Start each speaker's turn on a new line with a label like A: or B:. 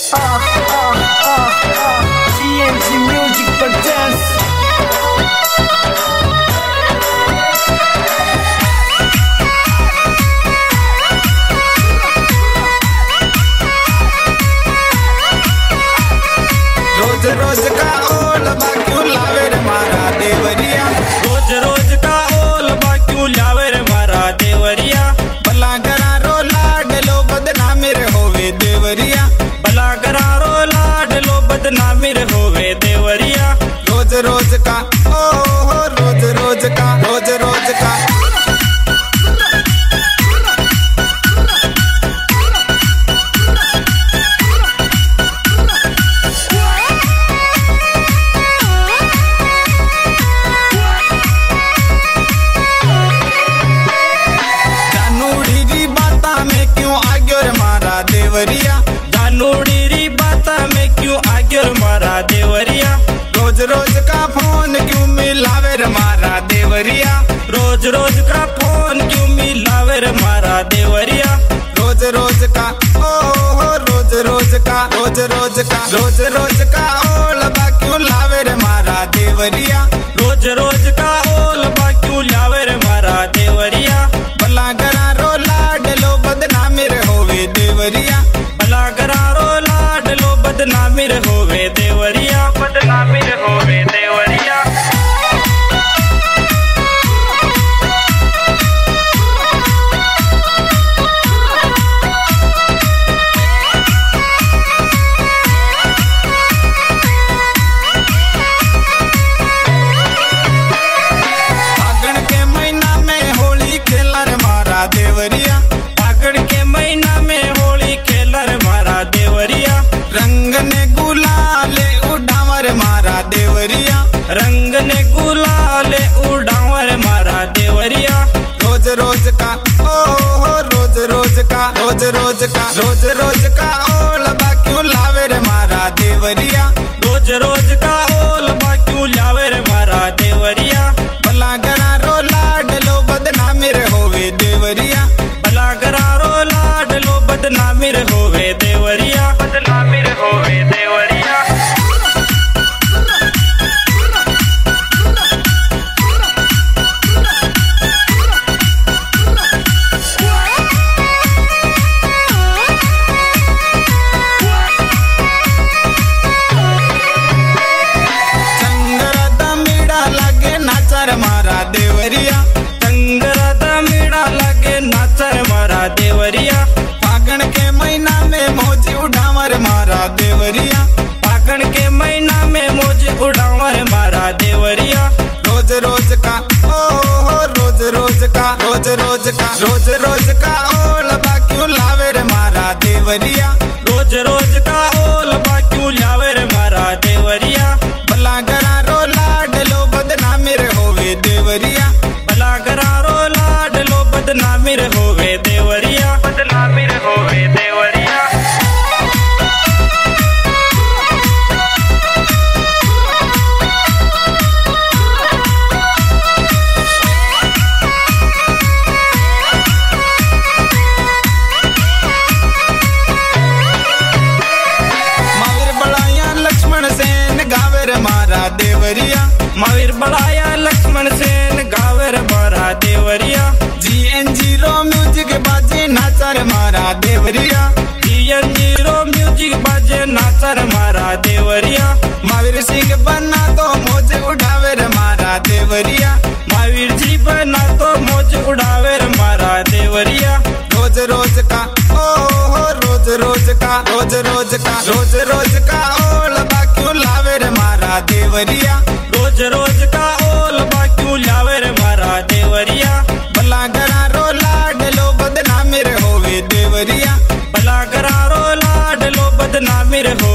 A: TNG Music presents
B: रोज रोज का ओल क्यों लावे रे मारा देवरिया।
C: रोज रोज का ओल क्यों लावे रे मारा देवरिया।
B: भला करारो लाड लो बदनामी रे होवे देवरिया।
C: भला करारो लाड लो बदनामी रे होवे देवरिया।
B: रोज रोज का ओ रोज रोज का रोज रोज का देवरिया।
C: जानूड़ी री बाता में क्यों आगे मारा देवरिया।
B: रोज रोज का फोन क्यों मिलावे रे मारा देवरिया।
C: रोज रोज का फोन क्यों मिलावे रे मारा देवरिया।
B: रोज रोज का ओ रोज रोज का रोज रोज का रोज रोज का ओल क्यों लावे रे मारा देवरिया।
C: रोज रोज का ओल क्यों लावे रे मारा देवरिया।
B: भला करारो लाड लो बदनामी रे होवे देवरिया।
C: भला करारो लाड लो बदनामी रे होवे देवरिया। बदनामी रे होवे देवरिया।
B: फागण के महीना में होली खेला रे मारा देवरिया।
C: फागण के महीना में होली खेला रे मारा देवरिया।
B: रंग ने गुलाले उड़ावर मारा देवरिया।
C: रंग ने गुलाले उड़ावर मारा देवरिया।
B: रोज रोज का ओ रोज रोज का रोज रोज का रोज रोज का ओल क्यों लावे रे मारा देवरिया।
C: रोज रोज का ओल क्यों लावे रे मारा देवरिया।
B: भला करारो लाड लो बदनामी रे होवे देवरिया।
C: भला करारो लाड लो बदनामी रे होवे देवरिया। बदनामी रे होवे देवरिया।
B: चंगरा मीड़ा लागे नाचर मारा देवरिया।
C: चंगरा मीड़ा लागे नाचर मारा देवरिया।
B: फागण के महीना में मौज उड़ावर मारा देवरिया।
C: फागण के महीना में मौज उड़ावर मारा देवरिया।
B: रोज रोज का ओ रोज रोज का रोज रोज का रोज रोज का ओल क्यों लावे रे मारा देवरिया।
C: रोज रोज का ओल क्यों लावे रे मारा देवरिया।
B: भला करारो लाड लो बदनामी रे होवे देवरिया।
C: भला करारो लाड लो बदनामी रे होवे देवरिया। बदनामी रे होवे देवरिया।
B: माविर बड़ाया लक्ष्मण सेन गावे रे मारा देवरिया।
C: महावीर बड़ाया लक्ष्मण सेन गावे रे मारा देवरिया।
B: GN0 म्यूजिक बाजे नाचर मारा देवरिया।
C: GN0 म्यूजिक बाजे नाचर मारा देवरिया।
B: महावीर सिंह बना तो मौज उड़ावे रे मारा देवरिया।
C: महावीर जी बना तो मौज उड़ावे रे मारा देवरिया।
B: रोज रोज का ओ रोज रोज का रोज रोज का रोज रोज का ओल क्यों लावे रे मारा देवरिया।
C: रोज रोज का ओल क्यों लावे रे मारा देवरिया।
B: भला करारो लाड लो बदनामी रे होवे देवरिया।
C: भला करारो लाड लो बदनामी रे